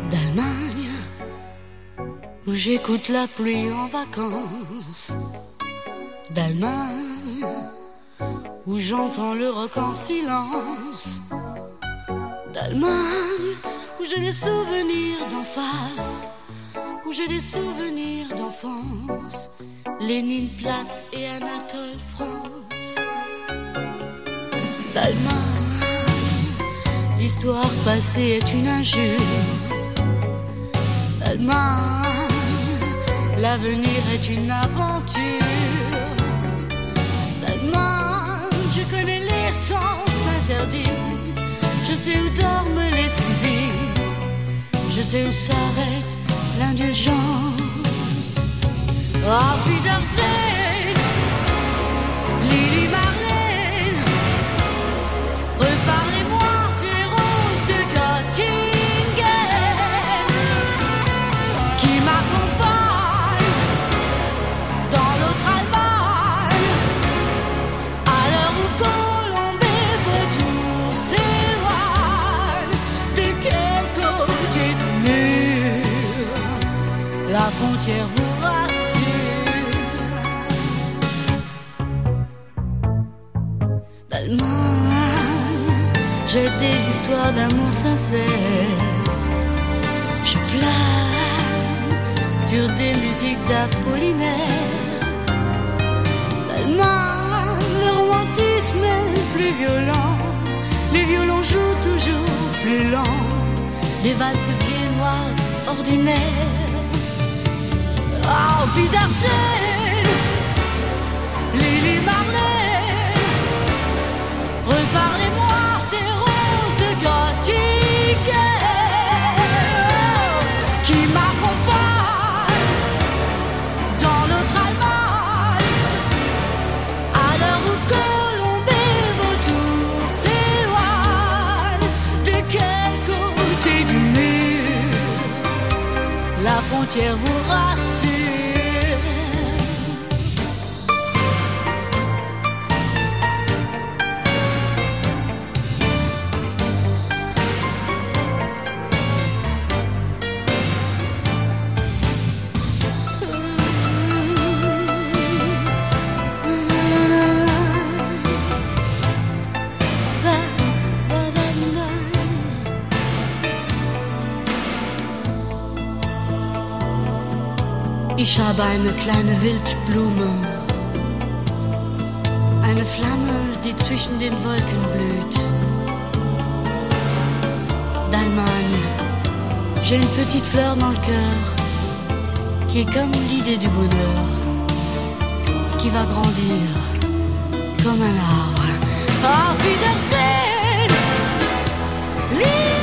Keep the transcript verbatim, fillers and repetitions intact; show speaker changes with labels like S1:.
S1: d'Allemagne, où j'écoute la pluie en vacances, d'Allemagne, où j'entends le rock en silence, d'Allemagne, où j'ai des souvenirs d'en face, où j'ai des souvenirs d'enfance, Léninplatz et Anatole France, d'Allemagne, l'histoire passée est une injure, d'Allemagne, l'avenir est une aventure, d'Allemagne, je connais les sens interdits, je sais où dorment les fusils, je sais où s'arrête l'indulgence. Auf Wiedersehen, Lili Marlène, reparlez-moi des roses de Göttingen qui m'accompagnent dans l'autre Allemagne, à l'heure où Colombe et Vautour s'éloignent. De quel côté du mur la frontière vous rassure? D'Allemagne, j'ai des histoires d'amour sincère. Je plane sur des musiques d'Apollinaire. D'Allemagne, le romantisme est plus violent. Les violons jouent toujours plus lent. Des valses viennoises ordinaires. Auf Wiedersehen, Lili Marlène, reparlez-moi des roses de Göttingen qui m'accompagnent dans notre Allemagne, à l'heure où Colombe et Vautour s'éloignent. De quel côté du mur la frontière vous rassure? Ich habe eine kleine Wildblume, eine Flamme, die zwischen den Wolken blüht. D'Allemagne, j'ai une petite fleur dans le cœur, qui est comme l'idée du bonheur, qui va grandir comme un arbre. Auf Wiedersehen,